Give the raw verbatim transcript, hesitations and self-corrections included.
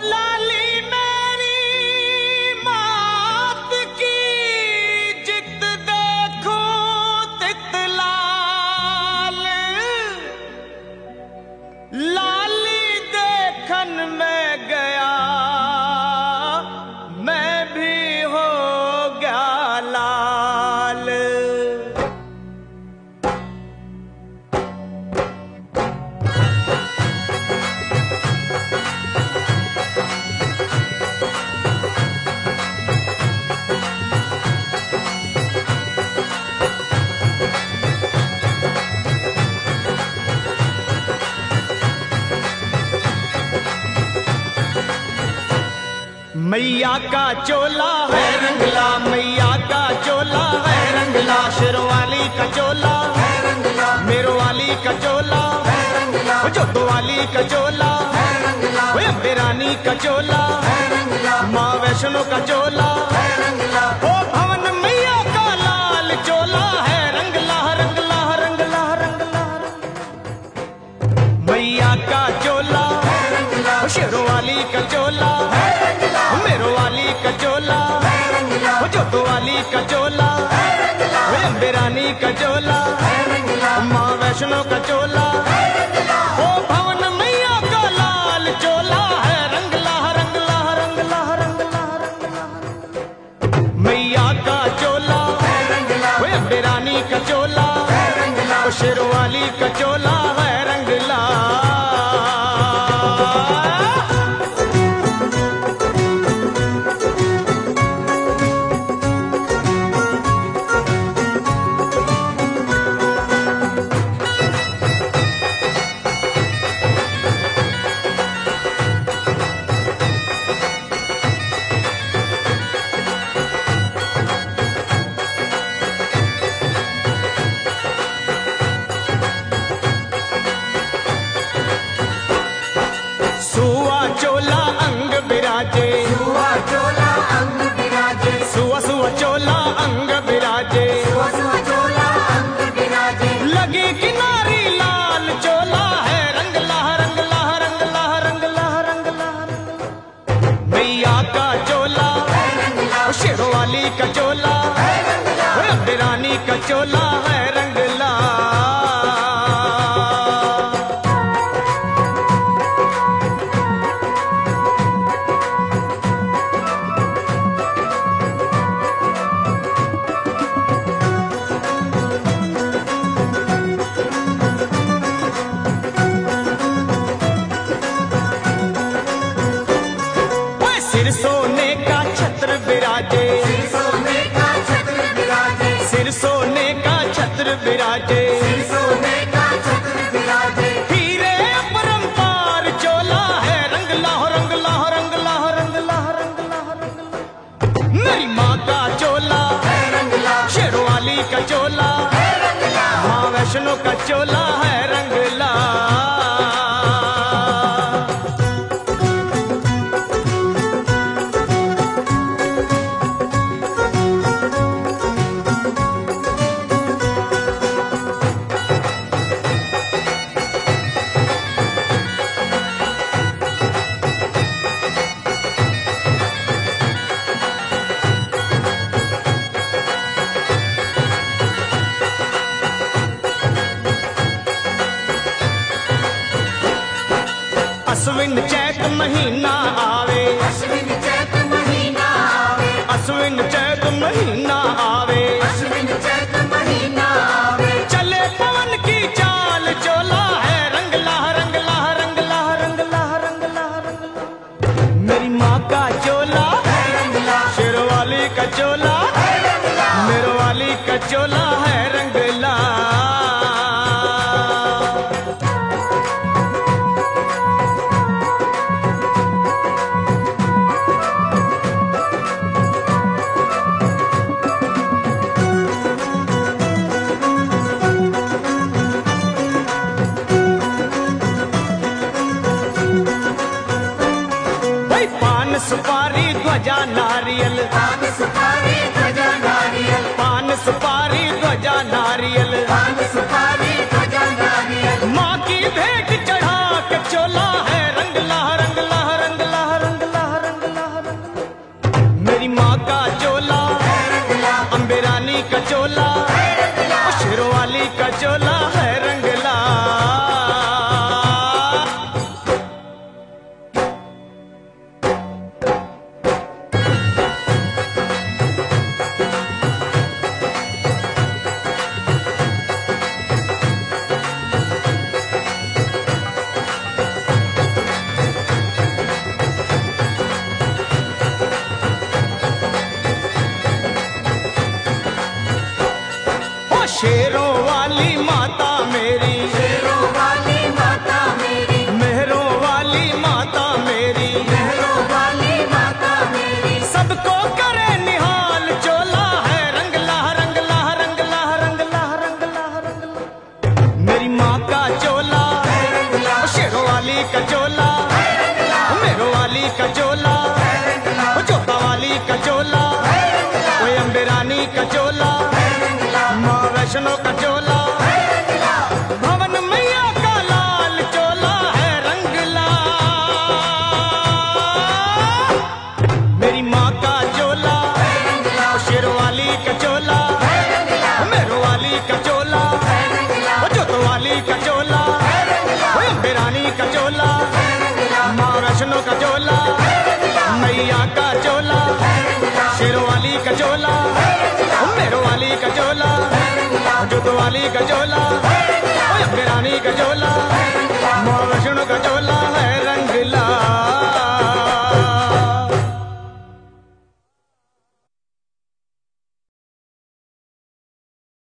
लाली मेरी मात की जित देखो तित लाल, लाली देखन में गया मैं भी हो गया लाल। मैया का चोला है रंगला, मैया का चोला है रंगला, शेरवाली का चोला है रंगला, मेरवाली का चोला है रंगला, जोतवाली का चोला है रंगला, बेरानी का चोला है रंगला, माँ वैष्णो का चोला है रंगला, ओ भवन मैया का लाल चोला है रंगला रंगला रंगला रंगला। मैया का चोला है रंगला, शेरवाली का चोला है रंगला, मेरवाली का चोला है रंगला, जोतवाली का चोला है रंगला, बेरानी का चोला है रंगला, माँ वैष्णो का चोला है रंगला, ओ भवन मैया का लाल चोला है रंगला रंगला रंगला रंगला रंगला। मैया का चोला है रंगला, बेरानी का चोला है रंगला, शेरवाली का चोला है रंगला। सुआ चोला अंग बिराजे, सुआ चोला अंग बिराजे, सुआ सुआ चोला अंग बिराजे, सुआ सुआ चोला अंग बिराजे, लगी किनारी लाल चोला है रंगला रंगला रंगला रंगला रंगला। मैया का चोला है रंगला, शेरवाली का चोला है रंगला, बेरानी का चोला है रंगला। सिर सोने का छत्र बिराजे, सिर सोने का छत्र बिराजे, सिर सोने का छत्र बिराजे, सिर सोने का छत्र बिराजे, हीरे अपरंपार चोला है रंगला रंगला रंगला रंगला रंगला रंगला। मेरी माँ का चोला है रंगला, शेरवाली का चोला है रंगला, माँ वैष्णो का चोला है रंगला। अश्विन चैत महीना आवे, अश्विन चैत महीना आवे, अश्विन चैत महीना आवे, अश्विन चैत महीना आवे, चले पवन की चाल चोला है रंगला रंगला रंगला रंगला रंगला रंगला। मेरी माँ का चोला है रंगला, शेरवाली का चोला है रंगला, मेरवाली का चोला है रंगला। सुपारी ध्वजा नारियल, पान सुपारी ध्वजा नारियल, पान सुपारी ध्वजा नारियल, पान सुपारी ध्वजा नारियल, माँ की भेंट चढ़ा के चोला है रंगला रंगला रंगला रंग माँ का चोला, शेरों वाली का चोला, मेरो वाली का चोला, जोता वाली का चोला, कोई अम्बे रानी का चोला, माँ वैष्णो का चोला, भवन मैया का लाल चोला है रंगला। मेरी माँ का चोला, शेरों वाली का चोला, मेरो वाली का चोला, जोतो वाली का चोला, अम्बे रानी का चोला, माँ वैष्णो का चोला, मैया का चोला, शेरों वाली का चोला, मेरो वाली का चोला, जोतो वाली का चोला, अम्बे रानी का चोला।